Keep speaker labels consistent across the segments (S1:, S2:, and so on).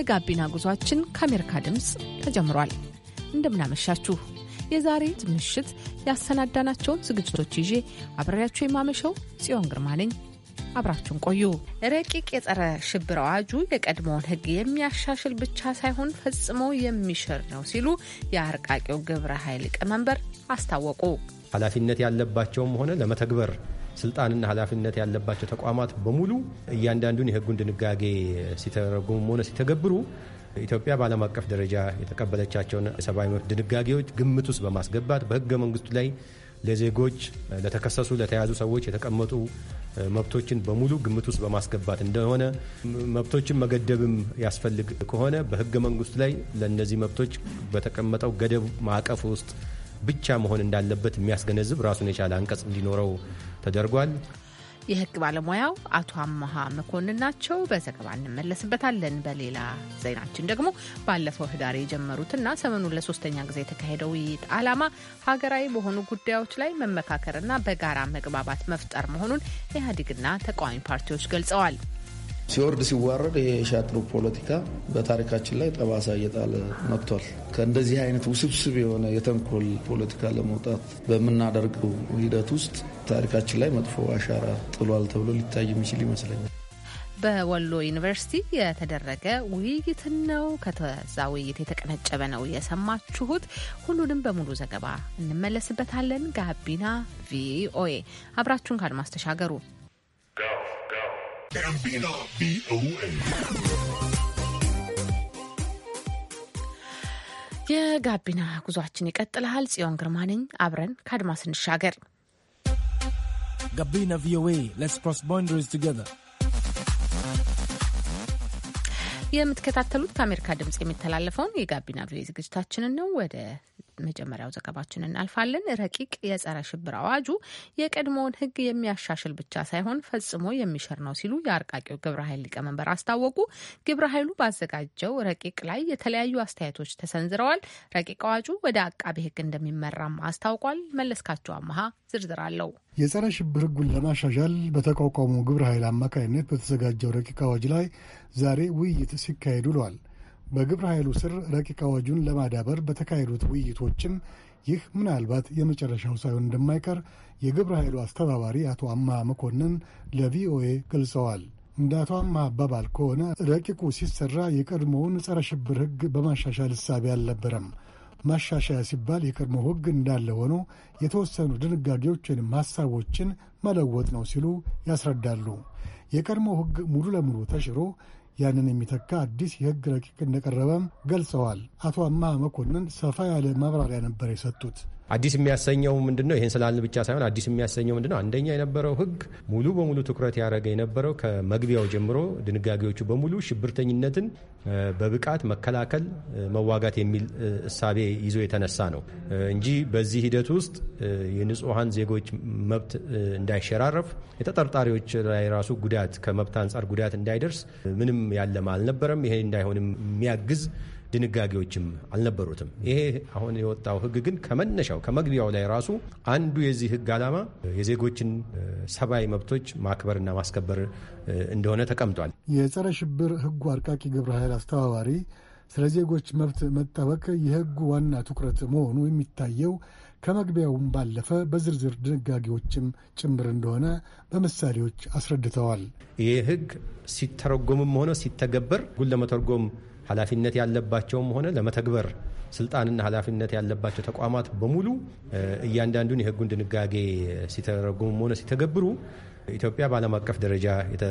S1: የጋቢና ጉዟችን ከአሜሪካ ድምፅ ተጀምሯል። እንደምናመሻችሁ የዛሬ ምሽት ያሰናዳናቸውን ዝግጅቶች ይዤ አብሬያችሁ የማመሸው ጽዮን ግርማ ነኝ። አብራችሁን ቆዩ። ረቂቅ የጸረ ሽብር አዋጁ የቀድሞውን ሕግ የሚያሻሽል ብቻ ሳይሆን ፈጽሞ የሚሽር ነው ሲሉ የአርቃቂው ግብረ ኃይል ሊቀመንበር አስታወቁ።
S2: ኃላፊነት ያለባቸውም ሆነ ለመተግበር ስልጣንና ኃላፊነት ያለባቸው ተቋማት በሙሉ እያንዳንዱን የሕጉን ድንጋጌ ሲተረጉሙም ሆነ ሲተገብሩ ኢትዮጵያ በዓለም አቀፍ ደረጃ የተቀበለቻቸውን የሰብአዊ መብት ድንጋጌዎች ግምት ውስጥ በማስገባት በሕገ መንግስቱ ላይ ለዜጎች ለተከሰሱ ለተያዙ ሰዎች የተቀመጡ መብቶችን በሙሉ ግምት ውስጥ በማስገባት እንደሆነ መብቶችን መገደብም ያስፈልግ ከሆነ በሕገ መንግስቱ ላይ ለእነዚህ መብቶች በተቀመጠው ገደብ ማዕቀፍ ውስጥ ብቻ መሆን እንዳለበት የሚያስገነዝብ ራሱን የቻለ አንቀጽ እንዲኖረው ተደርጓል።
S1: የህግ ባለሙያው አቶ አመሃ መኮንን ናቸው። በዘገባ እንመለስበታለን። በሌላ ዜናችን ደግሞ ባለፈው ህዳር የጀመሩትና ሰሞኑን ለሶስተኛ ጊዜ የተካሄደው ውይይት ዓላማ ሀገራዊ በሆኑ ጉዳዮች ላይ መመካከርና በጋራ መግባባት መፍጠር መሆኑን ኢህአዴግና ተቃዋሚ ፓርቲዎች ገልጸዋል።
S3: ሲወርድ ሲዋረድ የሻጥሩ ፖለቲካ በታሪካችን ላይ ጠባሳ እየጣለ መጥቷል። ከእንደዚህ አይነት ውስብስብ የሆነ የተንኮል ፖለቲካ ለመውጣት በምናደርገው ሂደት ውስጥ ታሪካችን ላይ መጥፎ አሻራ ጥሏል ተብሎ ሊታይ የሚችል ይመስለኛል።
S1: በወሎ ዩኒቨርሲቲ የተደረገ ውይይት ነው። ከዛ ውይይት የተቀነጨበ ነው የሰማችሁት። ሁሉንም በሙሉ ዘገባ እንመለስበታለን። ጋቢና ቪኦኤ አብራችሁን ካድማስ ተሻገሩ። የጋቢና ጉዟችን ይቀጥላል። ጽዮን ግርማ ነኝ። አብረን ከአድማስ እንሻገር።
S4: ጋቢና ቪኦኤ ሌትስ ክሮስ ባውንደሪስ ቱጌዘር።
S1: የምትከታተሉት ከአሜሪካ ድምጽ የሚተላለፈውን የጋቢና ቪኦኤ ዝግጅታችንን ነው። ወደ መጀመሪያው ዘገባችን እናልፋለን። ረቂቅ የጸረ ሽብር አዋጁ የቀድሞውን ሕግ የሚያሻሽል ብቻ ሳይሆን ፈጽሞ የሚሽር ነው ሲሉ የአርቃቂው ግብረ ኃይል ሊቀመንበር አስታወቁ። ግብረ ኃይሉ ባዘጋጀው ረቂቅ ላይ የተለያዩ አስተያየቶች ተሰንዝረዋል። ረቂቅ አዋጁ ወደ አቃቤ ሕግ እንደሚመራም አስታውቋል። መለስካቸው አመሃ ዝርዝር አለው።
S5: የጸረ ሽብር ሕጉን ለማሻሻል በተቋቋመው ግብረ ኃይል አማካይነት በተዘጋጀው ረቂቅ አዋጅ ላይ ዛሬ ውይይት ሲካሄድ ውሏል። በግብረ ኃይሉ ስር ረቂቅ አዋጁን ለማዳበር በተካሄዱት ውይይቶችም ይህ ምናልባት የመጨረሻው ሳይሆን እንደማይቀር የግብረ ኃይሉ አስተባባሪ አቶ አመሃ መኮንን ለቪኦኤ ገልጸዋል። እንደ አቶ አመሃ አባባል ከሆነ ረቂቁ ሲሰራ የቀድሞውን ጸረ ሽብር ሕግ በማሻሻል እሳቤ አልነበረም። ማሻሻያ ሲባል የቀድሞ ሕግ እንዳለ ሆኖ የተወሰኑ ድንጋጌዎችንም ሀሳቦችን መለወጥ ነው ሲሉ ያስረዳሉ። የቀድሞ ሕግ ሙሉ ለሙሉ ተሽሮ ያንን የሚተካ አዲስ የሕግ ረቂቅ እንደቀረበም ገልጸዋል። አቶ አመሃ መኮንን ሰፋ ያለ ማብራሪያ ነበር የሰጡት።
S2: አዲስ የሚያሰኘው ምንድነው? ይሄን ስላልን ብቻ ሳይሆን አዲስ የሚያሰኘው ምንድነው? አንደኛ የነበረው ሕግ ሙሉ በሙሉ ትኩረት ያደረገ የነበረው ከመግቢያው ጀምሮ ድንጋጌዎቹ በሙሉ ሽብርተኝነትን በብቃት መከላከል፣ መዋጋት የሚል እሳቤ ይዞ የተነሳ ነው እንጂ በዚህ ሂደት ውስጥ የንጹሐን ዜጎች መብት እንዳይሸራረፍ፣ የተጠርጣሪዎች ላይ ራሱ ጉዳት ከመብት አንጻር ጉዳት እንዳይደርስ ምንም ያለማ አልነበረም። ይሄ እንዳይሆንም የሚያግዝ ድንጋጌዎችም አልነበሩትም። ይሄ አሁን የወጣው ሕግ ግን ከመነሻው ከመግቢያው ላይ ራሱ አንዱ የዚህ ሕግ ዓላማ የዜጎችን ሰብአዊ መብቶች ማክበርና ማስከበር እንደሆነ ተቀምጧል።
S5: የጸረ ሽብር ሕጉ አርቃቂ ግብረ ኃይል አስተባባሪ ስለ ዜጎች መብት መጠበቅ የሕጉ ዋና ትኩረት መሆኑ የሚታየው ከመግቢያውም ባለፈ በዝርዝር ድንጋጌዎችም ጭምር እንደሆነ በምሳሌዎች አስረድተዋል።
S2: ይህ ሕግ ሲተረጎምም ሆነ ሲተገበር ሁሉ ለመተርጎም ኃላፊነት ያለባቸውም ሆነ ለመተግበር ስልጣንና ኃላፊነት ያለባቸው ተቋማት በሙሉ እያንዳንዱን የሕጉን ድንጋጌ ሲተረጉሙም ሆነ ሲተገብሩ ኢትዮጵያ በዓለም አቀፍ ደረጃ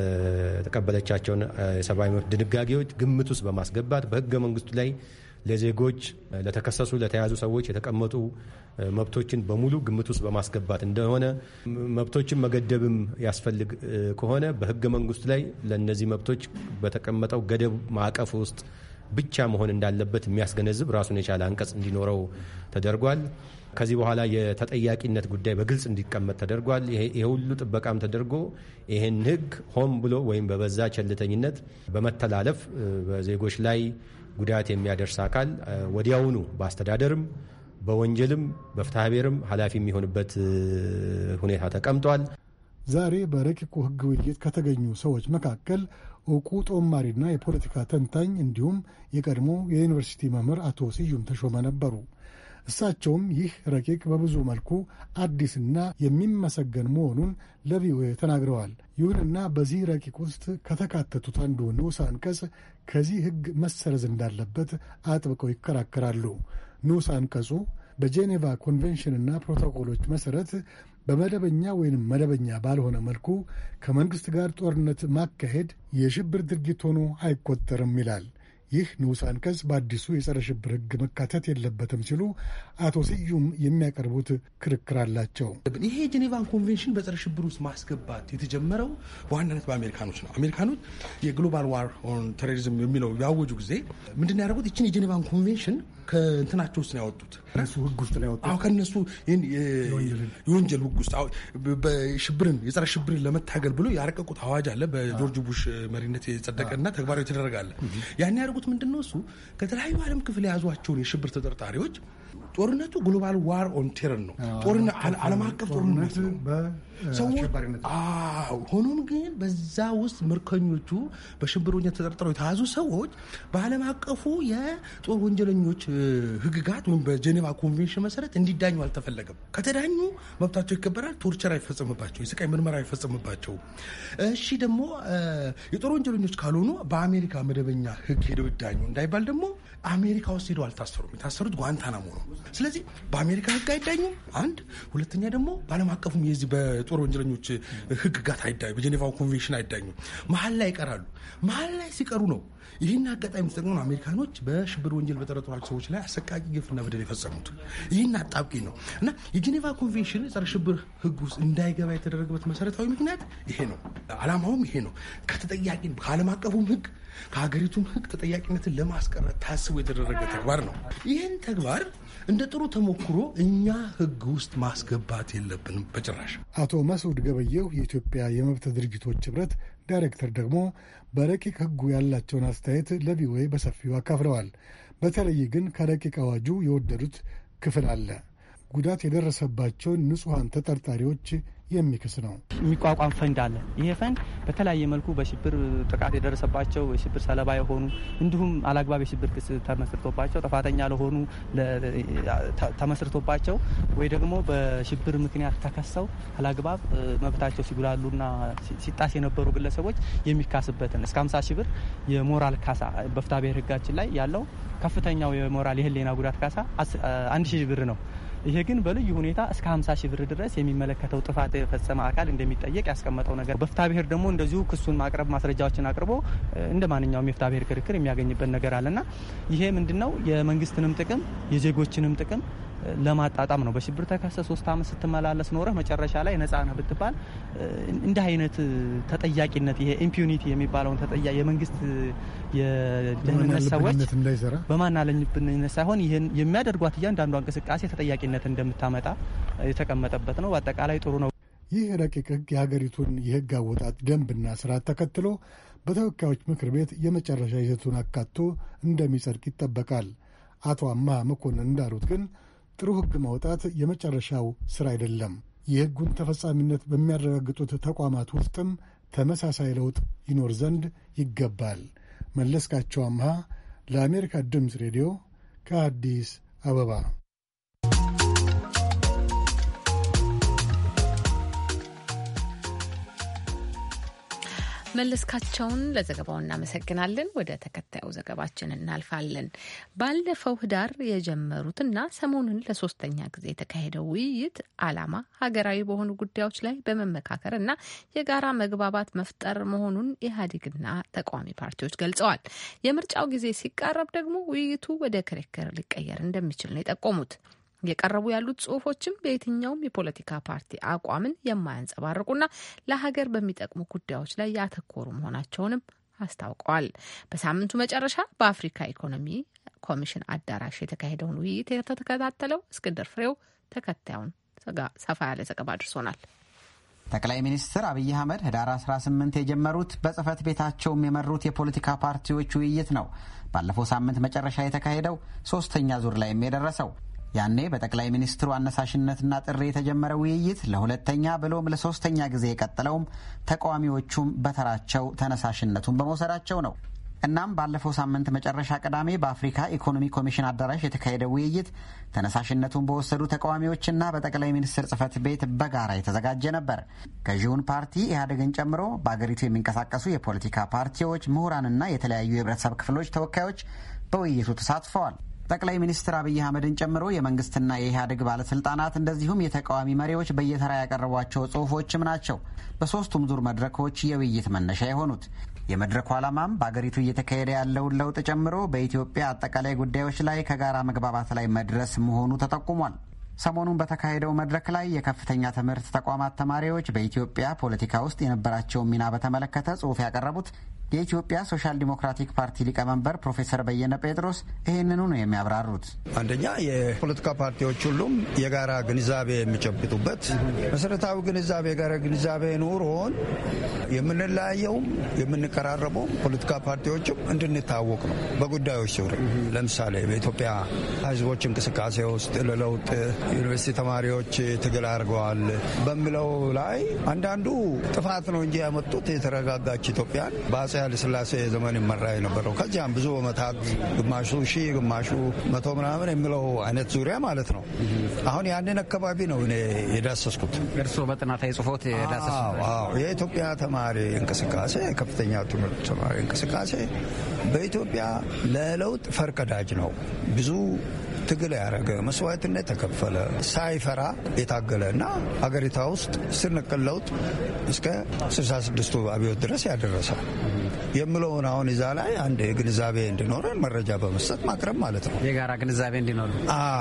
S2: የተቀበለቻቸውን የሰብአዊ መብት ድንጋጌዎች ግምት ውስጥ በማስገባት በሕገ መንግስቱ ላይ ለዜጎች ለተከሰሱ ለተያዙ ሰዎች የተቀመጡ መብቶችን በሙሉ ግምት ውስጥ በማስገባት እንደሆነ መብቶችን መገደብም ያስፈልግ ከሆነ በሕገ መንግስቱ ላይ ለእነዚህ መብቶች በተቀመጠው ገደብ ማዕቀፍ ውስጥ ብቻ መሆን እንዳለበት የሚያስገነዝብ ራሱን የቻለ አንቀጽ እንዲኖረው ተደርጓል። ከዚህ በኋላ የተጠያቂነት ጉዳይ በግልጽ እንዲቀመጥ ተደርጓል። ይሄ ሁሉ ጥበቃም ተደርጎ ይህን ሕግ ሆን ብሎ ወይም በበዛ ቸልተኝነት በመተላለፍ በዜጎች ላይ ጉዳት የሚያደርስ አካል ወዲያውኑ በአስተዳደርም በወንጀልም በፍትሐ ብሔርም ኃላፊ የሚሆንበት ሁኔታ ተቀምጧል።
S5: ዛሬ በረቂቁ ሕግ ውይይት ከተገኙ ሰዎች መካከል ዕውቁ ጦማሪና የፖለቲካ ተንታኝ እንዲሁም የቀድሞ የዩኒቨርሲቲ መምህር አቶ ስዩም ተሾመ ነበሩ። እሳቸውም ይህ ረቂቅ በብዙ መልኩ አዲስና የሚመሰገን መሆኑን ለቪኦኤ ተናግረዋል። ይሁንና በዚህ ረቂቅ ውስጥ ከተካተቱት አንዱ ንዑስ አንቀጽ ከዚህ ሕግ መሰረዝ እንዳለበት አጥብቀው ይከራከራሉ። ንዑስ አንቀጹ በጄኔቫ ኮንቬንሽንና ፕሮቶኮሎች መሠረት በመደበኛ ወይንም መደበኛ ባልሆነ መልኩ ከመንግሥት ጋር ጦርነት ማካሄድ የሽብር ድርጊት ሆኖ አይቆጠርም ይላል። ይህ ንዑስ አንቀጽ በአዲሱ የጸረ ሽብር ሕግ መካተት የለበትም ሲሉ አቶ ስዩም የሚያቀርቡት ክርክር አላቸው።
S6: ይሄ የጄኔቫን ኮንቬንሽን በጸረ ሽብር ውስጥ ማስገባት የተጀመረው በዋናነት በአሜሪካኖች ነው። አሜሪካኖች የግሎባል ዋር ኦን ቴሮሪዝም የሚለው ያወጁ ጊዜ ምንድን ነው ያደረጉት? ይችን የጄኔቫን ኮንቬንሽን ከእንትናቸው ውስጥ ነው ያወጡት፣
S5: ከነሱ ሕግ ውስጥ ነው ያወጡት።
S6: ከነሱ የወንጀል ሕግ ውስጥ በሽብርን የጸረ ሽብርን ለመታገል ብሎ ያረቀቁት አዋጅ አለ። በጆርጅ ቡሽ መሪነት የጸደቀና ተግባራዊ የተደረገ አለ። ያን ያደርጉት ምንድን ነው? እሱ ከተለያዩ ዓለም ክፍል የያዟቸውን የሽብር ተጠርጣሪዎች ጦርነቱ ግሎባል ዋር ኦን ቴረር ነው። ጦርነት ዓለም አቀፍ ጦርነት ነው። ሆኖም ግን በዛ ውስጥ ምርኮኞቹ በሽብር ወንጀል ተጠርጥረው የተያዙ ሰዎች በዓለም አቀፉ የጦር ወንጀለኞች ሕግጋት ወይም በጄኔቫ ኮንቬንሽን መሰረት እንዲዳኙ አልተፈለገም። ከተዳኙ መብታቸው ይከበራል። ቶርቸር አይፈጸምባቸው፣ የስቃይ ምርመራ አይፈጸምባቸው። እሺ ደግሞ የጦር ወንጀለኞች ካልሆኑ በአሜሪካ መደበኛ ሕግ ሄደው ይዳኙ እንዳይባል ደግሞ አሜሪካ ውስጥ ሄደው አልታሰሩም። የታሰሩት ጓንታናሞ ነው። ስለዚህ በአሜሪካ ሕግ አይዳኙም። አንድ ሁለተኛ ደግሞ በዓለም አቀፉም የዚህ በጦር ወንጀለኞች ሕግጋት አይዳኙ፣ በጄኔቫ ኮንቬንሽን አይዳኙም። መሀል ላይ ይቀራሉ። መሀል ላይ ሲቀሩ ነው ይህን አጋጣሚ ተጠቅመው አሜሪካኖች በሽብር ወንጀል በጠረጠሯቸው ሰዎች ላይ አሰቃቂ ግፍና በደል የፈጸሙት። ይህን አጣብቂኝ ነው እና የጄኔቫ ኮንቬንሽን ጸረ ሽብር ሕግ ውስጥ እንዳይገባ የተደረገበት መሰረታዊ ምክንያት ይሄ ነው። ዓላማውም ይሄ ነው። ከተጠያቂ ከዓለም አቀፉም ሕግ ከሀገሪቱም ሕግ ተጠያቂነትን ለማስቀረት ታስቦ የተደረገ ተግባር ነው። ይህን ተግባር እንደ ጥሩ ተሞክሮ እኛ ሕግ ውስጥ ማስገባት የለብንም በጭራሽ።
S5: አቶ መስዑድ ገበየሁ የኢትዮጵያ የመብት ድርጅቶች ኅብረት ዳይሬክተር ደግሞ በረቂቅ ሕጉ ያላቸውን አስተያየት ለቪኦኤ በሰፊው አካፍለዋል። በተለይ ግን ከረቂቅ አዋጁ የወደዱት ክፍል አለ። ጉዳት የደረሰባቸውን ንጹሐን ተጠርጣሪዎች የሚክስ ነው።
S7: የሚቋቋም ፈንድ አለ። ይሄ ፈንድ በተለያየ መልኩ በሽብር ጥቃት የደረሰባቸው የሽብር ሰለባ የሆኑ እንዲሁም አላግባብ የሽብር ክስ ተመስርቶባቸው ጥፋተኛ ለሆኑ ተመስርቶባቸው ወይ ደግሞ በሽብር ምክንያት ተከሰው አላግባብ መብታቸው ሲጉላሉና ሲጣስ የነበሩ ግለሰቦች የሚካስበትን እስከ 50 ሺህ ብር የሞራል ካሳ በፍትሐ ብሔር ሕጋችን ላይ ያለው ከፍተኛው የሞራል የህሊና ጉዳት ካሳ 1 ሺህ ብር ነው። ይሄ ግን በልዩ ሁኔታ እስከ 50 ሺህ ብር ድረስ የሚመለከተው ጥፋት የፈጸመ አካል እንደሚጠየቅ ያስቀመጠው ነገር። በፍትሐ ብሔር ደግሞ እንደዚሁ ክሱን ማቅረብ ማስረጃዎችን አቅርቦ እንደ ማንኛውም የፍትሐ ብሔር ክርክር የሚያገኝበት ነገር አለና ይሄ ምንድነው የመንግስትንም ጥቅም የዜጎችንም ጥቅም ለማጣጣም ነው። በሽብር ተከሰ 3 ዓመት ስትመላለስ ኖረህ መጨረሻ ላይ ነፃ ነህ ብትባል እንዲህ አይነት ተጠያቂነት ይሄ ኢምፒዩኒቲ የሚባለውን ተጠያቂ የመንግስት የደህንነት ሰዎች በማናለኝነት ሳይሆን ይሄን የሚያደርጓት እያንዳንዷ እንቅስቃሴ ተጠያቂነት እንደምታመጣ የተቀመጠበት ነው። በአጠቃላይ ጥሩ ነው።
S5: ይህ ረቂቅ ሕግ የሀገሪቱን የሕግ አወጣጥ ደንብና ስርዓት ተከትሎ በተወካዮች ምክር ቤት የመጨረሻ ይዘቱን አካቶ እንደሚጸድቅ ይጠበቃል። አቶ አምሃ መኮንን እንዳሉት ግን ጥሩ ሕግ ማውጣት የመጨረሻው ስራ አይደለም። የሕጉን ተፈጻሚነት በሚያረጋግጡት ተቋማት ውስጥም ተመሳሳይ ለውጥ ይኖር ዘንድ ይገባል። መለስካቸው አምሃ ለአሜሪካ ድምፅ ሬዲዮ ከአዲስ አበባ።
S1: መለስካቸውን ለዘገባው እናመሰግናለን። ወደ ተከታዩ ዘገባችን እናልፋለን። ባለፈው ህዳር የጀመሩትና ሰሞኑን ለ3ኛ ጊዜ የተካሄደው ውይይት ዓላማ ሀገራዊ በሆኑ ጉዳዮች ላይ በመመካከር እና የጋራ መግባባት መፍጠር መሆኑን ኢህአዴግና ተቃዋሚ ፓርቲዎች ገልጸዋል። የምርጫው ጊዜ ሲቃረብ ደግሞ ውይይቱ ወደ ክርክር ሊቀየር እንደሚችል ነው የጠቆሙት። የቀረቡ ያሉት ጽሁፎችም በየትኛውም የፖለቲካ ፓርቲ አቋምን የማያንጸባርቁና ለሀገር በሚጠቅሙ ጉዳዮች ላይ ያተኮሩ መሆናቸውንም አስታውቀዋል። በሳምንቱ መጨረሻ በአፍሪካ ኢኮኖሚ ኮሚሽን አዳራሽ የተካሄደውን ውይይት የተከታተለው እስክንድር ፍሬው ተከታዩን ሰፋ ያለ ዘገባ አድርሶናል።
S8: ጠቅላይ ሚኒስትር አብይ አህመድ ህዳር 18 የጀመሩት በጽህፈት ቤታቸውም የመሩት የፖለቲካ ፓርቲዎች ውይይት ነው ባለፈው ሳምንት መጨረሻ የተካሄደው 3ኛ ዙር ላይም የደረሰው። ያኔ በጠቅላይ ሚኒስትሩ አነሳሽነትና ጥሪ የተጀመረ ውይይት ለሁለተኛ ብሎም ለሶስተኛ ጊዜ የቀጠለውም ተቃዋሚዎቹም በተራቸው ተነሳሽነቱን በመውሰዳቸው ነው። እናም ባለፈው ሳምንት መጨረሻ ቅዳሜ በአፍሪካ ኢኮኖሚ ኮሚሽን አዳራሽ የተካሄደ ውይይት ተነሳሽነቱን በወሰዱ ተቃዋሚዎችና በጠቅላይ ሚኒስትር ጽህፈት ቤት በጋራ የተዘጋጀ ነበር። ገዢውን ፓርቲ ኢህአዴግን ጨምሮ በአገሪቱ የሚንቀሳቀሱ የፖለቲካ ፓርቲዎች፣ ምሁራንና የተለያዩ የህብረተሰብ ክፍሎች ተወካዮች በውይይቱ ተሳትፈዋል። ጠቅላይ ሚኒስትር አብይ አህመድን ጨምሮ የመንግስትና የኢህአዴግ ባለስልጣናት እንደዚሁም የተቃዋሚ መሪዎች በየተራ ያቀረቧቸው ጽሁፎችም ናቸው በሶስቱም ዙር መድረኮች የውይይት መነሻ የሆኑት። የመድረኩ ዓላማም በአገሪቱ እየተካሄደ ያለውን ለውጥ ጨምሮ በኢትዮጵያ አጠቃላይ ጉዳዮች ላይ ከጋራ መግባባት ላይ መድረስ መሆኑ ተጠቁሟል። ሰሞኑን በተካሄደው መድረክ ላይ የከፍተኛ ትምህርት ተቋማት ተማሪዎች በኢትዮጵያ ፖለቲካ ውስጥ የነበራቸውን ሚና በተመለከተ ጽሑፍ ያቀረቡት የኢትዮጵያ ሶሻል ዲሞክራቲክ ፓርቲ ሊቀመንበር ፕሮፌሰር በየነ ጴጥሮስ ይህንኑ ነው የሚያብራሩት።
S9: አንደኛ የፖለቲካ ፓርቲዎች ሁሉም የጋራ ግንዛቤ የሚጨብጡበት መሰረታዊ ግንዛቤ የጋራ ግንዛቤ ኑሮን የምንለያየውም የምንቀራረበው ፖለቲካ ፓርቲዎችም እንድንታወቅ ነው በጉዳዮች ዙሪያ። ለምሳሌ በኢትዮጵያ ሕዝቦች እንቅስቃሴ ውስጥ ለለውጥ ዩኒቨርሲቲ ተማሪዎች ትግል አድርገዋል በሚለው ላይ አንዳንዱ ጥፋት ነው እንጂ ያመጡት የተረጋጋች ኢትዮጵያን በአጼ ኃይለ ሥላሴ ዘመን ይመራ የነበረው ከዚያም ብዙ ዓመታት ግማሹ ሺህ ግማሹ መቶ ምናምን የሚለው አይነት ዙሪያ ማለት ነው። አሁን ያንን አካባቢ ነው እኔ የዳሰስኩት።
S8: እርስዎ በጥናታዊ ጽሑፎት የዳሰሱት?
S9: የኢትዮጵያ ተማሪ እንቅስቃሴ ከፍተኛ ትምህርት ተማሪ እንቅስቃሴ በኢትዮጵያ ለለውጥ ፈርቀዳጅ ነው። ብዙ ትግል ያደረገ መስዋዕትነት ተከፈለ ሳይፈራ የታገለ እና ሀገሪቷ ውስጥ ስር ነቀል ለውጥ እስከ 66ቱ አብዮት ድረስ ያደረሰ የምለውን አሁን እዛ ላይ አንድ ግንዛቤ እንዲኖረን መረጃ በመስጠት ማቅረብ ማለት ነው።
S8: የጋራ ግንዛቤ እንዲኖር።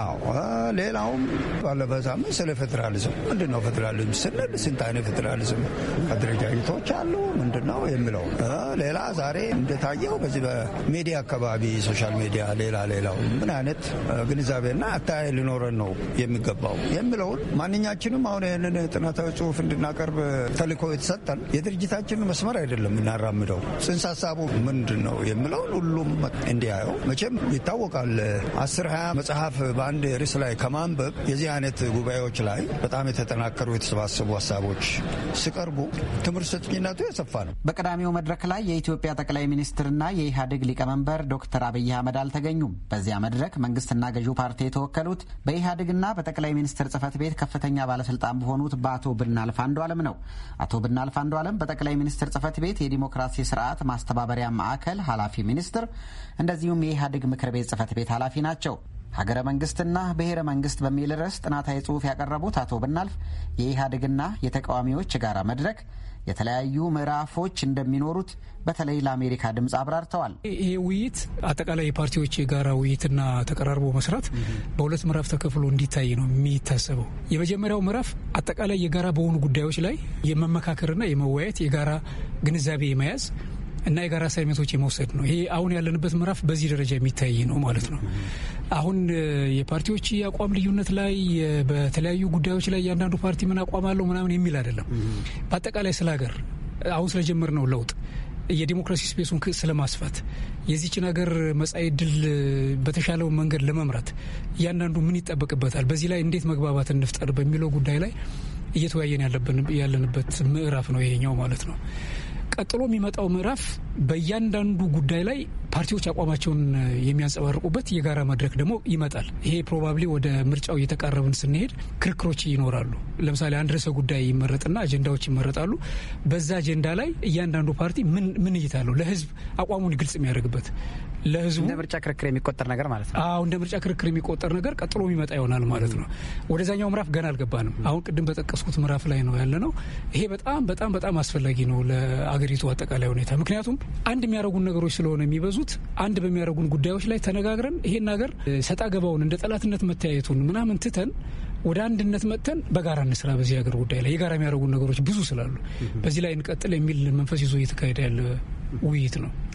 S9: ሌላውም ባለፈው ሳምንት ስለ ፌዴራሊዝም ምንድን ነው ፌዴራሊዝም ስንል ስንት አይነት ፌዴራሊዝም አደረጃጀቶች አሉ ምንድን ነው የሚለው ሌላ ዛሬ እንደታየው በዚህ በሚዲያ አካባቢ ሶሻል ሚዲያ ሌላው ምን አይነት ግንዛቤና አተያይ ሊኖረን ነው የሚገባው የሚለውን ማንኛችንም አሁን ይህንን ጥናታዊ ጽሑፍ እንድናቀርብ ተልእኮ የተሰጠን የድርጅታችንን መስመር አይደለም የምናራምደው ጽንሰ ሀሳቡ ምንድን ነው የሚለውን ሁሉም እንዲያየው። መቼም ይታወቃል 10-20 መጽሐፍ በአንድ ርዕስ ላይ ከማንበብ የዚህ አይነት ጉባኤዎች ላይ በጣም የተጠናከሩ የተሰባሰቡ ሀሳቦች ሲቀርቡ ትምህርት ሰጭነቱ የሰፋ ነው።
S8: በቀዳሚው መድረክ ላይ የኢትዮጵያ ጠቅላይ ሚኒስትርና የኢህአዴግ ሊቀመንበር ዶክተር አብይ አህመድ አልተገኙም። በዚያ መድረክ መንግስትና ገዢው ፓርቲ የተወከሉት በኢህአዴግና በጠቅላይ ሚኒስትር ጽህፈት ቤት ከፍተኛ ባለስልጣን በሆኑት በአቶ ብናልፍ አንዱዓለም ነው። አቶ ብናልፍ አንዱዓለም በጠቅላይ ሚኒስትር ጽህፈት ቤት የዲሞክራሲ ስርዓት ማስተባበሪያ ማዕከል ኃላፊ ሚኒስትር እንደዚሁም የኢህአዴግ ምክር ቤት ጽህፈት ቤት ኃላፊ ናቸው። ሀገረ መንግስትና ብሔረ መንግስት በሚል ርዕስ ጥናታዊ ጽሑፍ ያቀረቡት አቶ ብናልፍ የኢህአዴግና የተቃዋሚዎች የጋራ መድረክ የተለያዩ ምዕራፎች እንደሚኖሩት በተለይ ለአሜሪካ ድምፅ አብራርተዋል።
S10: ይሄ ውይይት አጠቃላይ የፓርቲዎች የጋራ ውይይትና ተቀራርቦ መስራት በሁለት ምዕራፍ ተከፍሎ እንዲታይ ነው የሚታሰበው። የመጀመሪያው ምዕራፍ አጠቃላይ የጋራ በሆኑ ጉዳዮች ላይ የመመካከርና የመወያየት የጋራ ግንዛቤ የመያዝ እና የጋራ አሳይመንቶች የመውሰድ ነው። ይሄ አሁን ያለንበት ምዕራፍ በዚህ ደረጃ የሚታይ ነው ማለት ነው። አሁን የፓርቲዎች የአቋም ልዩነት ላይ በተለያዩ ጉዳዮች ላይ እያንዳንዱ ፓርቲ ምን አቋም አለው ምናምን የሚል አይደለም። በአጠቃላይ ስለ ሀገር አሁን ስለጀመርነው ለውጥ የዲሞክራሲ ስፔሱን ስለማስፋት የዚችን ሀገር መጻኢ ዕድል በተሻለው መንገድ ለመምራት እያንዳንዱ ምን ይጠበቅበታል፣ በዚህ ላይ እንዴት መግባባት እንፍጠር በሚለው ጉዳይ ላይ እየተወያየን ያለንበት ምዕራፍ ነው ይሄኛው ማለት ነው። ቀጥሎ የሚመጣው ምዕራፍ በእያንዳንዱ ጉዳይ ላይ ፓርቲዎች አቋማቸውን የሚያንጸባርቁበት የጋራ መድረክ ደግሞ ይመጣል። ይሄ ፕሮባብሊ ወደ ምርጫው እየተቃረብን ስንሄድ ክርክሮች ይኖራሉ። ለምሳሌ አንድ ርዕሰ ጉዳይ ይመረጥና አጀንዳዎች ይመረጣሉ። በዛ አጀንዳ ላይ እያንዳንዱ ፓርቲ ምን እይታ አለው ለህዝብ አቋሙን ግልጽ የሚያደርግበት ለህዝቡ
S8: እንደ ምርጫ ክርክር የሚቆጠር ነገር ማለት ነው።
S10: እንደ ምርጫ ክርክር የሚቆጠር ነገር ቀጥሎ የሚመጣ ይሆናል ማለት ነው። ወደዛኛው ምዕራፍ ገና አልገባንም። አሁን ቅድም በጠቀስኩት ምዕራፍ ላይ ነው ያለነው። ይሄ በጣም በጣም በጣም አስፈላጊ ነው ለአገሪቱ አጠቃላይ ሁኔታ። ምክንያቱም አንድ የሚያደርጉን ነገሮች ስለሆነ የሚበዙት አንድ በሚያደርጉን ጉዳዮች ላይ ተነጋግረን ይሄን ነገር ሰጣ ገባውን እንደ ጠላትነት መተያየቱን ምናምን ትተን ወደ አንድነት መጥተን በጋራ እንስራ። በዚህ ሀገር ጉዳይ ላይ የጋራ የሚያደርጉን ነገሮች ብዙ ስላሉ በዚህ ላይ እንቀጥል የሚል መንፈስ ይዞ እየተካሄደ ያለ ውይይት ነው።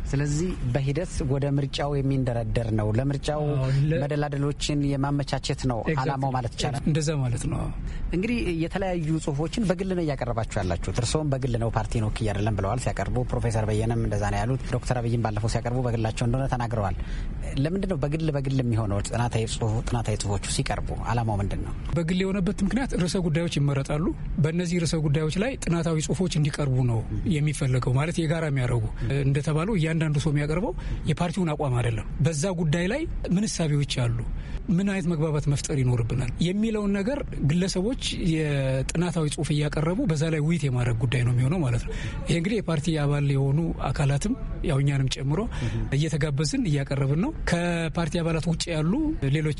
S8: ስለዚህ በሂደት ወደ ምርጫው የሚንደረደር ነው። ለምርጫው መደላደሎችን የማመቻቸት ነው አላማው ማለት ይቻላል።
S10: እንደዛ ማለት ነው።
S8: እንግዲህ የተለያዩ ጽሁፎችን በግል ነው እያቀረባችሁ ያላችሁት። እርስዎም በግል ነው ፓርቲ ነው ክያ አይደለም ብለዋል ሲያቀርቡ። ፕሮፌሰር በየነም እንደዛ ነው ያሉት። ዶክተር አብይም ባለፈው ሲያቀርቡ በግላቸው እንደሆነ ተናግረዋል። ለምንድን ነው በግል የሚሆነው? ጥናታዊ ጽሁፎቹ ሲቀርቡ አላማው ምንድን ነው?
S10: በግል የሆነበት ምክንያት ርዕሰ ጉዳዮች ይመረጣሉ። በእነዚህ ርዕሰ ጉዳዮች ላይ ጥናታዊ ጽሁፎች እንዲቀርቡ ነው የሚፈለገው። ማለት የጋራ የሚያደርጉ እንደተባለው እያንዳንዱ ሰው የሚያቀርበው የፓርቲውን አቋም አይደለም። በዛ ጉዳይ ላይ ምን እሳቤዎች አሉ፣ ምን አይነት መግባባት መፍጠር ይኖርብናል የሚለውን ነገር ግለሰቦች የጥናታዊ ጽሁፍ እያቀረቡ በዛ ላይ ውይይት የማድረግ ጉዳይ ነው የሚሆነው ማለት ነው። ይሄ እንግዲህ የፓርቲ አባል የሆኑ አካላትም ያው እኛንም ጨምሮ እየተጋበዝን እያቀረብን ነው። ከፓርቲ አባላት ውጭ ያሉ ሌሎች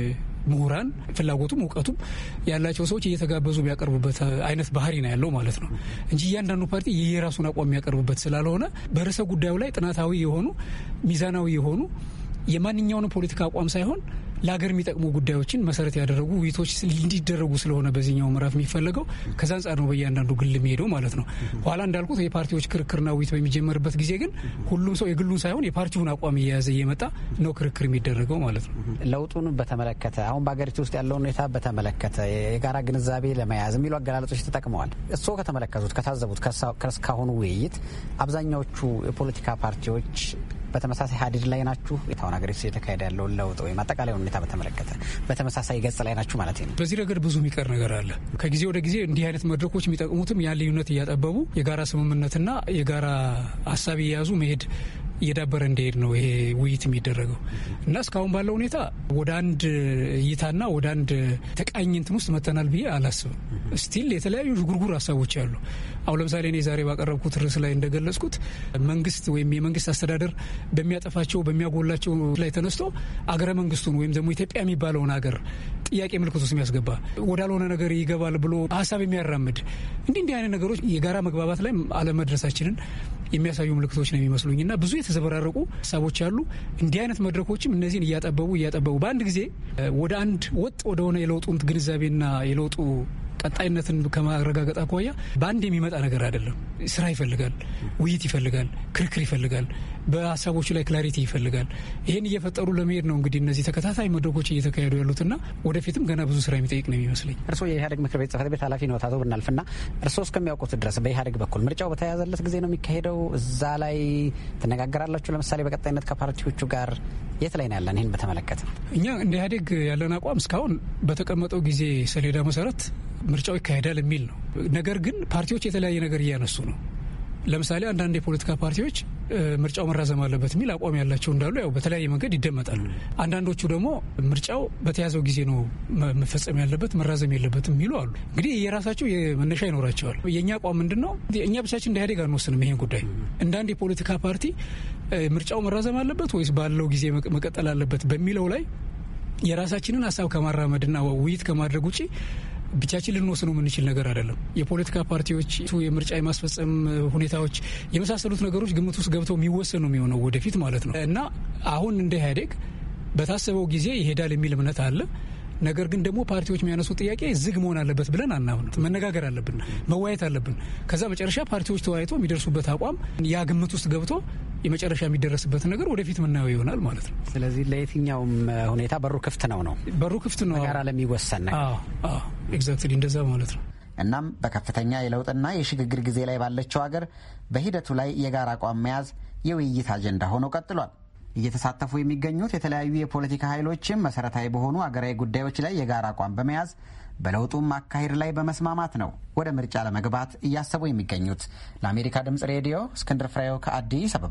S10: ምሁራን ፍላጎቱም እውቀቱም ያላቸው ሰዎች እየተጋበዙ የሚያቀርቡበት አይነት ባህሪ ነው ያለው ማለት ነው እንጂ እያንዳንዱ ፓርቲ የራሱን አቋም የሚያቀርብበት ስላልሆነ በርዕሰ ጉዳዩ ላይ ጥናታዊ የሆኑ ሚዛናዊ የሆኑ የማንኛውንም ፖለቲካ አቋም ሳይሆን ለሀገር የሚጠቅሙ ጉዳዮችን መሰረት ያደረጉ ውይይቶች እንዲደረጉ ስለሆነ በዚህኛው ምዕራፍ የሚፈለገው ከዛ አንጻር ነው በእያንዳንዱ ግል የሚሄደው ማለት ነው። ኋላ እንዳልኩት የፓርቲዎች ክርክርና ውይይት በሚጀመርበት ጊዜ ግን ሁሉም ሰው የግሉን ሳይሆን የፓርቲውን አቋም እየያዘ እየመጣ ነው ክርክር የሚደረገው ማለት ነው።
S8: ለውጡን በተመለከተ አሁን በሀገሪቱ ውስጥ ያለውን ሁኔታ በተመለከተ የጋራ ግንዛቤ ለመያዝ የሚሉ አገላለጾች ተጠቅመዋል። እርስዎ ከተመለከቱት ከታዘቡት ከእስካሁኑ ውይይት አብዛኛዎቹ የፖለቲካ ፓርቲዎች በተመሳሳይ ሀዲድ ላይ ናችሁ? የታውን ሀገሪቱ የተካሄደ ያለውን ለውጥ ወይም አጠቃላይ ሁኔታ በተመለከተ በተመሳሳይ ገጽ ላይ ናችሁ ማለት ነው?
S10: በዚህ ረገድ ብዙ የሚቀር ነገር አለ። ከጊዜ ወደ ጊዜ እንዲህ አይነት መድረኮች የሚጠቅሙትም ያን ልዩነት እያጠበቡ የጋራ ስምምነትና የጋራ ሀሳብ እየያዙ መሄድ እየዳበረ እንደሄድ ነው ይሄ ውይይት የሚደረገው እና እስካሁን ባለው ሁኔታ ወደ አንድ እይታና ወደ አንድ ተቃኝ እንትን ውስጥ መተናል ብዬ አላስብም። ስቲል የተለያዩ ጉርጉር ሀሳቦች አሉ። አሁን ለምሳሌ እኔ ዛሬ ባቀረብኩት ርዕስ ላይ እንደገለጽኩት መንግስት ወይም የመንግስት አስተዳደር በሚያጠፋቸው በሚያጎላቸው ላይ ተነስቶ አገረ መንግስቱን ወይም ደግሞ ኢትዮጵያ የሚባለውን ሀገር ጥያቄ ምልክት ውስጥ የሚያስገባ ወዳልሆነ ነገር ይገባል ብሎ ሀሳብ የሚያራምድ እንዲህ አይነት ነገሮች የጋራ መግባባት ላይ አለመድረሳችንን የሚያሳዩ ምልክቶች ነው የሚመስሉኝና ብዙ የተዘበራረቁ ሀሳቦች አሉ። እንዲህ አይነት መድረኮችም እነዚህን እያጠበቡ በአንድ ጊዜ ወደ አንድ ወጥ ወደሆነ የለውጡን ግንዛቤና የለውጡ ቀጣይነትን ከማረጋገጥ አኳያ በአንድ የሚመጣ ነገር አይደለም። ስራ ይፈልጋል፣ ውይይት ይፈልጋል፣ ክርክር ይፈልጋል፣ በሀሳቦቹ ላይ ክላሪቲ ይፈልጋል። ይህን እየፈጠሩ ለመሄድ ነው እንግዲህ እነዚህ ተከታታይ መድረኮች እየተካሄዱ ያሉትና ወደፊትም ገና ብዙ ስራ የሚጠይቅ ነው የሚመስለኝ።
S8: እርስዎ የኢህአዴግ ምክር ቤት ጽሕፈት ቤት ኃላፊ ነው አቶ ብናልፍና እርስዎ እስከሚያውቁት ድረስ በኢህአዴግ በኩል ምርጫው በተያያዘለት ጊዜ ነው የሚካሄደው? እዛ ላይ ትነጋገራላችሁ? ለምሳሌ በቀጣይነት ከፓርቲዎቹ ጋር የት ላይ ነው ያለን? ይህን በተመለከተ
S10: እኛ እንደ ኢህአዴግ ያለን አቋም እስካሁን በተቀመጠው ጊዜ ሰሌዳ መሰረት ምርጫው ይካሄዳል የሚል ነው። ነገር ግን ፓርቲዎች የተለያየ ነገር እያነሱ ነው። ለምሳሌ አንዳንድ የፖለቲካ ፓርቲዎች ምርጫው መራዘም አለበት የሚል አቋም ያላቸው እንዳሉ ያው በተለያየ መንገድ ይደመጣሉ። አንዳንዶቹ ደግሞ ምርጫው በተያዘው ጊዜ ነው መፈጸም ያለበት መራዘም የለበትም የሚሉ አሉ። እንግዲህ የራሳቸው መነሻ ይኖራቸዋል። የእኛ አቋም ምንድን ነው? እኛ ብቻችን እንደ ኢህአዴግ አንወስንም። ይሄን ጉዳይ እንደ አንድ የፖለቲካ ፓርቲ ምርጫው መራዘም አለበት ወይስ ባለው ጊዜ መቀጠል አለበት በሚለው ላይ የራሳችንን ሀሳብ ከማራመድና ውይይት ከማድረግ ውጪ ብቻችን ልንወስነው የምንችል ነገር አይደለም። የፖለቲካ ፓርቲዎች የምርጫ የማስፈጸም ሁኔታዎች የመሳሰሉት ነገሮች ግምት ውስጥ ገብተው የሚወሰኑ ነው የሚሆነው ወደፊት ማለት ነው እና አሁን እንደ ኢህአዴግ በታሰበው ጊዜ ይሄዳል የሚል እምነት አለ። ነገር ግን ደግሞ ፓርቲዎች የሚያነሱ ጥያቄ ዝግ መሆን አለበት ብለን አናምንም። መነጋገር አለብን፣ መወያየት አለብን። ከዛ መጨረሻ ፓርቲዎች ተወያይቶ የሚደርሱበት አቋም ያ ግምት ውስጥ ገብቶ የመጨረሻ የሚደረስበትን ነገር ወደፊት ምናየው ይሆናል ማለት ነው።
S8: ስለዚህ ለየትኛውም ሁኔታ በሩ ክፍት ነው
S10: በሩ ክፍት ነው
S8: በጋራ ለሚወሰን ነገር
S10: ኤግዛክትሊ እንደዛ ማለት ነው።
S8: እናም በከፍተኛ የለውጥና የሽግግር ጊዜ ላይ ባለችው ሀገር በሂደቱ ላይ የጋራ አቋም መያዝ የውይይት አጀንዳ ሆኖ ቀጥሏል። እየተሳተፉ የሚገኙት የተለያዩ የፖለቲካ ኃይሎችም መሰረታዊ በሆኑ አገራዊ ጉዳዮች ላይ የጋራ አቋም በመያዝ በለውጡም አካሄድ ላይ በመስማማት ነው ወደ ምርጫ ለመግባት እያሰቡ የሚገኙት። ለአሜሪካ ድምጽ ሬዲዮ እስክንድር ፍሬው ከአዲስ አበባ።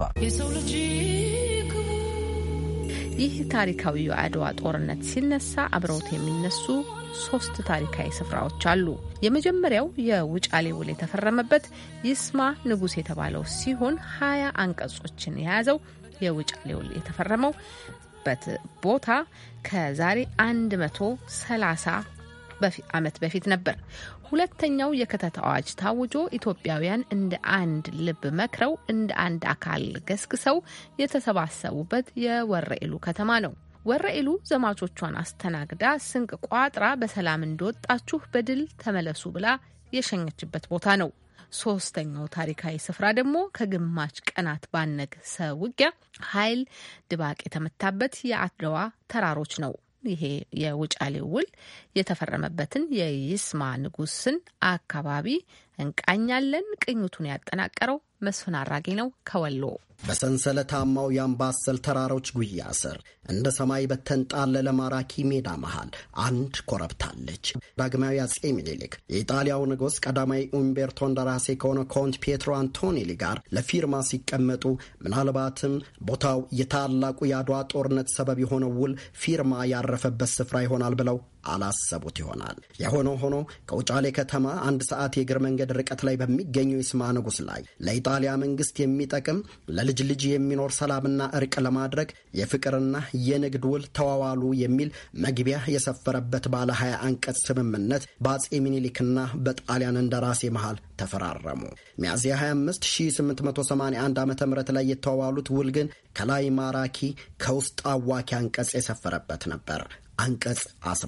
S1: ይህ ታሪካዊ የአድዋ ጦርነት ሲነሳ አብረውት የሚነሱ 3 ታሪካዊ ስፍራዎች አሉ። የመጀመሪያው የውጫሌ ውል የተፈረመበት ይስማ ንጉሥ የተባለው ሲሆን 20 አንቀጾችን የያዘው የውጫሌ ውል የተፈረመበት ቦታ ከዛሬ 130 ዓመት በፊት ነበር። ሁለተኛው የክተት አዋጅ ታውጆ ኢትዮጵያውያን እንደ አንድ ልብ መክረው እንደ አንድ አካል ገስግሰው የተሰባሰቡበት የወረኢሉ ከተማ ነው። ወረኢሉ ዘማቾቿን አስተናግዳ ስንቅ ቋጥራ በሰላም እንደወጣችሁ በድል ተመለሱ ብላ የሸኘችበት ቦታ ነው። ሶስተኛው ታሪካዊ ስፍራ ደግሞ ከግማሽ ቀናት ባነሰ ውጊያ ኃይል ድባቅ የተመታበት የአድዋ ተራሮች ነው። ይሄ የውጫሌ ውል የተፈረመበትን የይስማ ንጉስን አካባቢ እንቃኛለን። ቅኝቱን ያጠናቀረው መስፍን አራጌ ነው ከወሎ።
S11: በሰንሰለታማው የአምባሰል ተራሮች ጉያ ስር እንደ ሰማይ በተንጣለለ ማራኪ ሜዳ መሃል አንድ ኮረብታለች። ዳግማዊ አጼ ምኒልክ የኢጣሊያው ንጉሥ ቀዳማዊ ኡምቤርቶ እንደራሴ ከሆነ ኮንት ፔትሮ አንቶኒሊ ጋር ለፊርማ ሲቀመጡ ምናልባትም ቦታው የታላቁ የአድዋ ጦርነት ሰበብ የሆነው ውል ፊርማ ያረፈበት ስፍራ ይሆናል ብለው አላሰቡት ይሆናል። የሆነ ሆኖ ከውጫሌ ከተማ 1 ሰዓት የእግር መንገድ ርቀት ላይ በሚገኘው ይስማ ንጉሥ ላይ ለኢጣሊያ መንግስት የሚጠቅም ለልጅ ልጅ የሚኖር ሰላምና እርቅ ለማድረግ የፍቅርና የንግድ ውል ተዋዋሉ የሚል መግቢያ የሰፈረበት ባለ 20 አንቀጽ ስምምነት በአጼ ሚኒሊክና በጣሊያን እንደራሴ መሃል ተፈራረሙ። ሚያዝያ 25 1881 ዓ.ም ላይ የተዋዋሉት ውል ግን ከላይ ማራኪ ከውስጥ አዋኪ አንቀጽ የሰፈረበት ነበር። አንቀጽ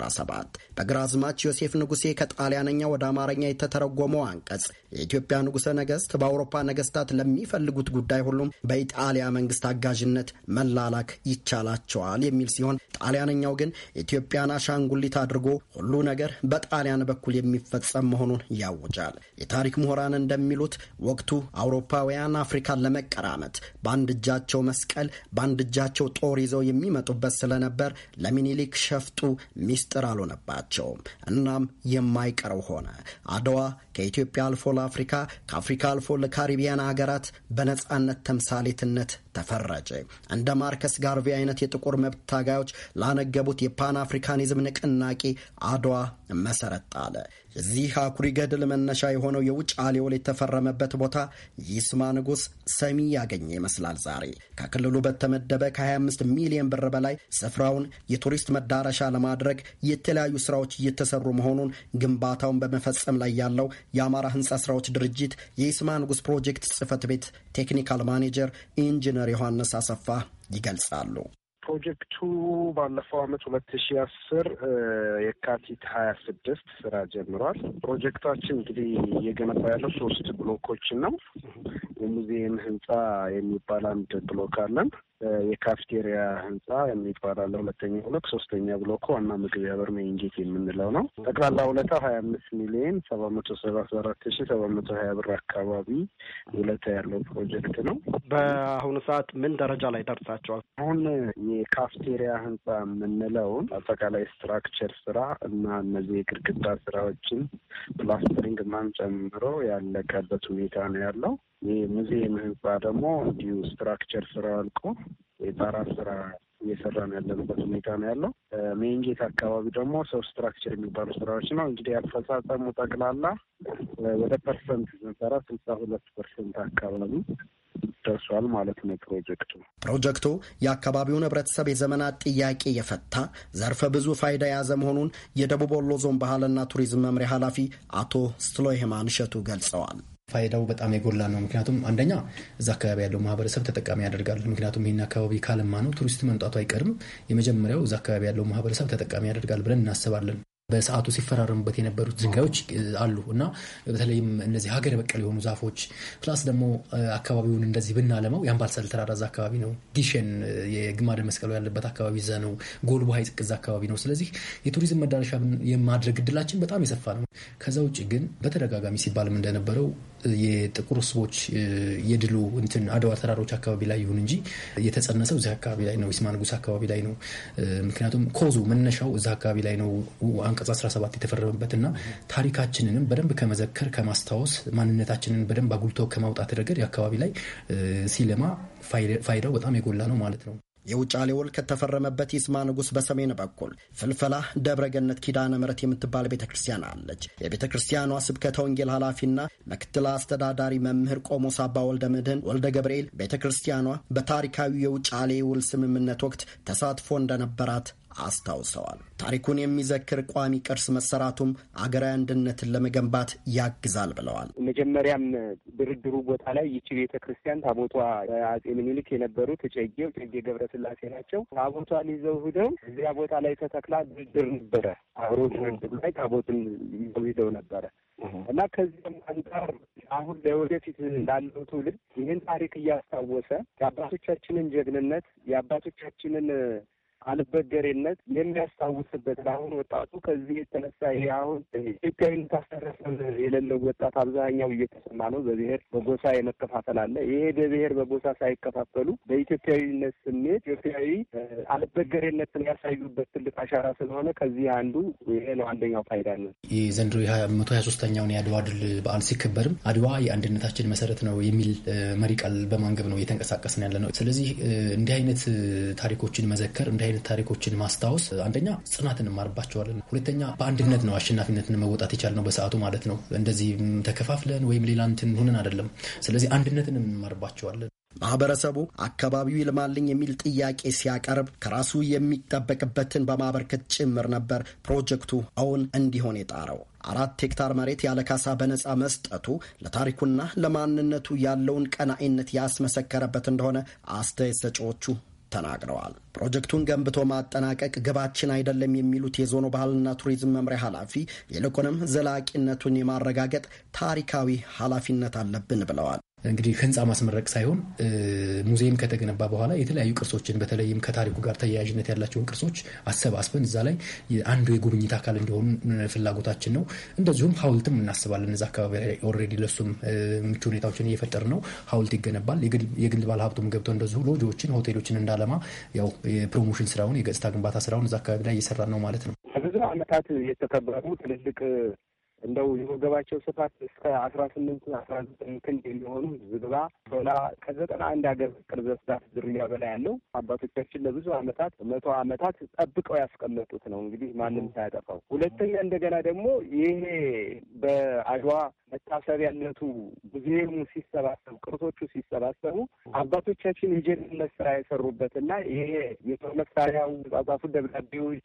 S11: 17 በግራዝማች ዮሴፍ ንጉሴ ከጣሊያንኛ ወደ አማርኛ የተተረጎመው አንቀጽ የኢትዮጵያ ንጉሠ ነገሥት በአውሮፓ ነገሥታት ለሚፈልጉት ጉዳይ ሁሉም በኢጣሊያ መንግስት አጋዥነት መላላክ ይቻላቸዋል የሚል ሲሆን ጣሊያንኛው ግን ኢትዮጵያን አሻንጉሊት አድርጎ ሁሉ ነገር በጣሊያን በኩል የሚፈጸም መሆኑን ያውጃል። የታሪክ ምሁራን እንደሚሉት ወቅቱ አውሮፓውያን አፍሪካን ለመቀራመት በአንድ እጃቸው መስቀል በአንድ እጃቸው ጦር ይዘው የሚመጡበት ስለነበር ለሚኒሊክ ሸፍጡ ሚስጥር አልሆነባቸውም። እናም የማይቀረው ሆነ። አድዋ ከኢትዮጵያ አልፎ ለአፍሪካ ከአፍሪካ አልፎ ለካሪቢያን ሀገራት በነጻነት ተምሳሌትነት ተፈረጀ። እንደ ማርከስ ጋርቬ አይነት የጥቁር መብት ታጋዮች ላነገቡት የፓን አፍሪካኒዝም ንቅናቄ አድዋ መሰረት ጣለ። የዚህ አኩሪ ገድል መነሻ የሆነው የውጫሌ ውል የተፈረመበት ቦታ ይስማ ንጉሥ ሰሚ ያገኘ ይመስላል። ዛሬ ከክልሉ በተመደበ ከ25 ሚሊዮን ብር በላይ ስፍራውን የቱሪስት መዳረሻ ለማድረግ የተለያዩ ስራዎች እየተሰሩ መሆኑን ግንባታውን በመፈጸም ላይ ያለው የአማራ ህንፃ ስራዎች ድርጅት የይስማ ንጉሥ ፕሮጀክት ጽህፈት ቤት ቴክኒካል ማኔጀር ኢንጂነር ዮሐንስ አሰፋ ይገልጻሉ።
S12: ፕሮጀክቱ ባለፈው ዓመት 2010 የካቲት 26 ስራ ጀምሯል። ፕሮጀክታችን እንግዲህ እየገነባ ያለው 3 ብሎኮችን ነው። የሙዚየም ህንፃ የሚባል አንድ ብሎክ አለን። የካፍቴሪያ ህንፃ የሚባል አለ 2ኛ ብሎክ። 3ኛ ብሎክ ዋና ምግብ ያበር ሜንጌት የምንለው ነው። ጠቅላላ ውለታ 25 ሚሊዮን 774,720 ብር አካባቢ ውለታ ያለው ፕሮጀክት ነው።
S11: በአሁኑ ሰዓት ምን ደረጃ ላይ ደርሳቸዋል?
S12: አሁን የካፍቴሪያ ህንፃ የምንለውን አጠቃላይ ስትራክቸር ስራ እና እነዚህ የግድግዳ ስራዎችን ፕላስተሪንግ ማን ጨምሮ ያለቀበት ሁኔታ ነው ያለው። የሙዚየም ህንፃ ደግሞ እንዲሁ ስትራክቸር ስራ አልቆ የጣራ ስራ እየሰራን ያለንበት ሁኔታ ነው ያለው። ሜንጌት አካባቢ ደግሞ ሰው ስትራክቸር የሚባሉ ስራዎች ነው። እንግዲህ አፈጻጸሙ ጠቅላላ ወደ ፐርሰንት ስንሰራ 62% አካባቢ ደርሷል ማለት ነው።
S11: ፕሮጀክቱ የአካባቢውን ህብረተሰብ የዘመናት ጥያቄ የፈታ ዘርፈ ብዙ ፋይዳ የያዘ መሆኑን የደቡብ ወሎ ዞን ባህልና ቱሪዝም መምሪያ ኃላፊ አቶ ስትሎይማን እሸቱ ገልጸዋል።
S13: ፋይዳው በጣም የጎላ ነው። ምክንያቱም አንደኛ እዛ አካባቢ ያለው ማህበረሰብ ተጠቃሚ ያደርጋል። ምክንያቱም ይህን አካባቢ ካለማ ነው ቱሪስት መምጣቱ አይቀርም። የመጀመሪያው እዛ አካባቢ ያለው ማህበረሰብ ተጠቃሚ ያደርጋል ብለን እናስባለን። በሰዓቱ ሲፈራረሙበት የነበሩት ድንጋዮች አሉ እና በተለይም እነዚህ ሀገር በቀል የሆኑ ዛፎች ፕላስ ደግሞ አካባቢውን እንደዚህ ብናለማው የአምባሰል ተራራ እዛ አካባቢ ነው። ጊሸን የግማደ መስቀሉ ያለበት አካባቢ እዛ ነው። ጎልቦ ሀይቅ እዛ አካባቢ ነው። ስለዚህ የቱሪዝም መዳረሻ የማድረግ እድላችን በጣም የሰፋ ነው። ከዛ ውጭ ግን በተደጋጋሚ ሲባልም እንደነበረው የጥቁር ህዝቦች የድሉ አድዋ ተራሮች አካባቢ ላይ ይሁን እንጂ የተጸነሰው እዛ አካባቢ ላይ ነው። ይስማ ንጉሥ አካባቢ ላይ ነው። ምክንያቱም ኮዙ መነሻው እዛ አካባቢ ላይ ነው። አንቀጽ 17 የተፈረመበትና ታሪካችንንም በደንብ ከመዘከር ከማስታወስ ማንነታችንን በደንብ አጉልቶ ከማውጣት ረገድ የአካባቢ ላይ ሲለማ ፋይዳው በጣም የጎላ ነው ማለት ነው።
S11: የውጫሌ ውል ከተፈረመበት ይስማ ንጉሥ በሰሜን በኩል ፍልፈላ ደብረገነት ኪዳነ ምሕረት የምትባል ቤተክርስቲያን አለች። የቤተክርስቲያኗ ስብከተ ወንጌል ኃላፊና ምክትል አስተዳዳሪ መምህር ቆሞስ አባ ወልደ ምድህን ወልደ ገብርኤል ቤተክርስቲያኗ በታሪካዊ የውጫሌ ውል ስምምነት ወቅት ተሳትፎ እንደነበራት አስታውሰዋል። ታሪኩን የሚዘክር ቋሚ ቅርስ መሰራቱም አገራዊ አንድነትን ለመገንባት ያግዛል ብለዋል።
S14: መጀመሪያም ድርድሩ ቦታ ላይ ይቺ ቤተክርስቲያን ታቦቷ አጼ ምኒልክ የነበሩት እጨጌ ገብረስላሴ ናቸው። ታቦቷን ይዘው ሂደው እዚያ ቦታ ላይ ተተክላ ድርድር ነበረ። አብሮ ድርድር ላይ ታቦትን ይዘው ሂደው ነበረ እና ከዚያም አንጻር አሁን ለወደፊት ላለው ትውልድ ይህን ታሪክ እያስታወሰ የአባቶቻችንን ጀግንነት የአባቶቻችንን አልበገሬነት የሚያስታውስበት አሁን ወጣቱ ከዚህ የተነሳ ይሄ አሁን ኢትዮጵያዊነት አስተሳሰብ የሌለው ወጣት አብዛኛው እየተሰማ ነው። በብሔር በጎሳ የመከፋፈል አለ። ይሄ በብሔር በጎሳ ሳይከፋፈሉ በኢትዮጵያዊነት ስሜት ኢትዮጵያዊ አልበገሬነትን ያሳዩበት ትልቅ አሻራ ስለሆነ ከዚህ አንዱ ይሄ ነው። አንደኛው ፋይዳ ነው።
S13: የዘንድሮ 123ኛውን የአድዋ ድል በዓል ሲከበርም አድዋ የአንድነታችን መሰረት ነው የሚል መሪ ቃል በማንገብ ነው እየተንቀሳቀስን ያለ ነው። ስለዚህ እንዲህ አይነት ታሪኮችን መዘከር አይነት ታሪኮችን ማስታወስ አንደኛ ጽናትን እንማርባቸዋለን። ሁለተኛ በአንድነት ነው አሸናፊነትን መወጣት የቻልነው በሰዓቱ ማለት ነው። እንደዚህ ተከፋፍለን ወይም ሌላ እንትን ሆነን አይደለም። ስለዚህ አንድነትን እንማርባቸዋለን።
S11: ማህበረሰቡ አካባቢው ይልማልኝ የሚል ጥያቄ ሲያቀርብ ከራሱ የሚጠበቅበትን በማበርከት ጭምር ነበር ፕሮጀክቱ እውን እንዲሆን የጣረው። 4 ሄክታር መሬት ያለ ካሳ በነጻ መስጠቱ ለታሪኩና ለማንነቱ ያለውን ቀናኢነት ያስመሰከረበት እንደሆነ አስተያየት ሰጪዎቹ ተናግረዋል። ፕሮጀክቱን ገንብቶ ማጠናቀቅ ግባችን አይደለም የሚሉት የዞኑ ባህልና ቱሪዝም መምሪያ ኃላፊ ይልቁንም ዘላቂነቱን የማረጋገጥ ታሪካዊ ኃላፊነት አለብን ብለዋል።
S13: እንግዲህ ህንፃ ማስመረቅ ሳይሆን ሙዚየም ከተገነባ በኋላ የተለያዩ ቅርሶችን በተለይም ከታሪኩ ጋር ተያያዥነት ያላቸውን ቅርሶች አሰባስበን እዛ ላይ አንዱ የጉብኝት አካል እንዲሆን ፍላጎታችን ነው። እንደዚሁም ሐውልትም እናስባለን። እዛ አካባቢ ላይ ኦልሬዲ ለሱም ምቹ ሁኔታዎችን እየፈጠር ነው። ሐውልት ይገነባል። የግል ባለሀብቱም ገብተው እንደዚሁ ሎጆችን፣ ሆቴሎችን እንዳለማ ያው የፕሮሞሽን ስራውን የገጽታ ግንባታ ስራውን እዛ አካባቢ ላይ እየሰራን ነው ማለት ነው።
S14: ብዙ ዓመታት የተከበሩ ትልልቅ እንደው የወገባቸው ስፋት እስከ 18-19 ክንድ የሚሆኑ ዝግባ ዶላ ከ91 ሀገር ቅርዘ ስዳት ዝርያ በላይ ያለው አባቶቻችን ለብዙ ዓመታት 100 ዓመታት ጠብቀው ያስቀመጡት ነው። እንግዲህ ማንም ሳያጠፋው። ሁለተኛ እንደገና ደግሞ ይሄ በአድዋ መታሰቢያነቱ ሙዚየሙ ሲሰባሰቡ ቅርሶቹ ሲሰባሰቡ አባቶቻችን የጀግንነት ስራ የሰሩበትና ይሄ የጦር መሳሪያው ጻጻፉ ደብዳቤዎች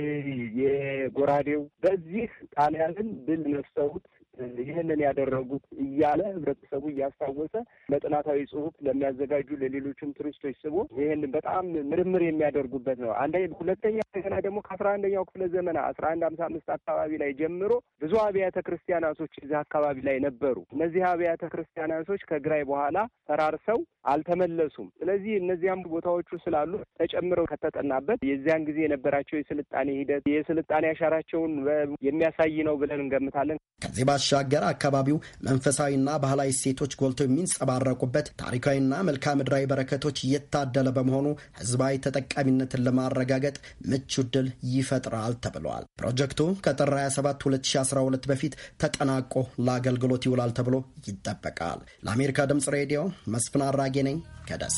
S14: የጎራዴው በዚህ ጣሊያንን ድል ነስተውት ይህንን ያደረጉት እያለ ህብረተሰቡ እያስታወሰ ለጥናታዊ ጽሑፍ ለሚያዘጋጁ ለሌሎችም ቱሪስቶች ስቦ ይህን በጣም ምርምር የሚያደርጉበት ነው። ሁለተኛ እንደገና ደግሞ ከ11ኛው ክፍለ ዘመን 1155 አካባቢ ላይ ጀምሮ ብዙ አብያተ ክርስቲያናቶች እዚህ አካባቢ ላይ ነበሩ። እነዚህ አብያተ ክርስቲያናቶች ከግራይ በኋላ ፈራርሰው አልተመለሱም። ስለዚህ እነዚያም ቦታዎቹ ስላሉ ተጨምረው ከተጠናበት የዚያን ጊዜ የነበራቸው የስልጣኔ ሂደት የስልጣኔ አሻራቸውን የሚያሳይ ነው ብለን እንገምታለን።
S11: ከዚህ ባሻገር አካባቢው መንፈሳዊና ባህላዊ እሴቶች ጎልተው የሚንጸባረቁበት ታሪካዊና መልክዓ ምድራዊ በረከቶች እየታደለ በመሆኑ ህዝባዊ ተጠቃሚነትን ለማረጋገጥ ምቹ ዕድል ይፈጥራል ተብሏል። ፕሮጀክቱ ከጥር 27 2012 በፊት ተጠናቆ ለአገልግሎት ይውላል ተብሎ ይጠበቃል። ለአሜሪካ ድምጽ ሬዲዮ መስፍን አራጌ ነኝ ከደሴ።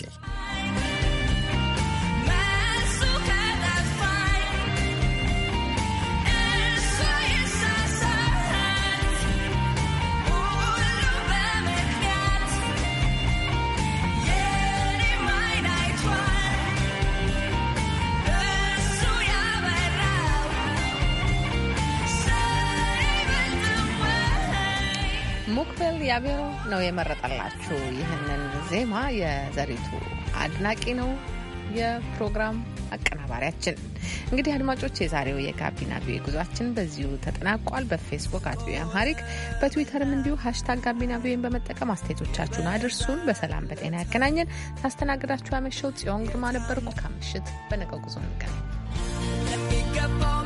S1: ሞክቤል ያቤሮ ነው የመረጠላችሁ ይህንን ዜማ። የዘሪቱ አድናቂ ነው የፕሮግራም አቀናባሪያችን። እንግዲህ አድማጮች የዛሬው የጋቢና ቪኦኤ ጉዟችን በዚሁ ተጠናቋል። በፌስቡክ @ቪኦኤ አምሃሪክ በትዊተርም እንዲሁ #ጋቢና ቪኦኤን በመጠቀም አስተያየቶቻችሁን አድርሱን። በሰላም በጤና ያገናኘን። ሳስተናግዳችሁ ያመሸው ጽዮን ግርማ ነበርኩ። ከምሽት በነገው ጉዞ እንገናኝ።